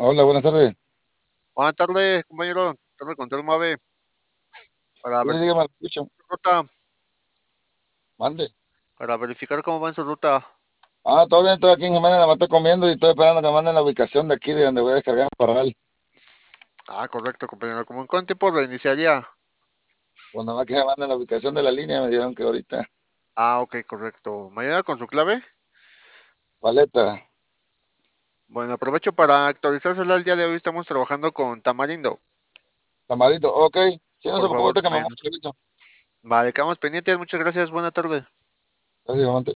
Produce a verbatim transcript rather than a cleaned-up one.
Hola, buenas tardes. Buenas tardes, compañero. Torre Control Mave para Sí, verificar dígame, lo escucho. su ruta, Mande. para verificar cómo va en su ruta. Ah, todo bien, estoy aquí en Jiménez, nada más estoy comiendo y estoy esperando que me manden la ubicación de aquí, de donde voy a descargar el parral. Ah, correcto, compañero. ¿Cómo en cuánto tiempo reiniciaría? Pues nada más que me manden la ubicación de la línea, me dijeron que ahorita. Ah, ok, correcto. ¿Mañana con su clave? Paleta, Bueno, aprovecho para actualizársela el día de hoy. Estamos trabajando con Tamarindo. tamarito, ok. Si no se Por preocupe, favor, ahorita que me bueno. manden el aviso. Vale, quedamos pendientes. Muchas gracias. Buena tarde. Gracias, igualmente.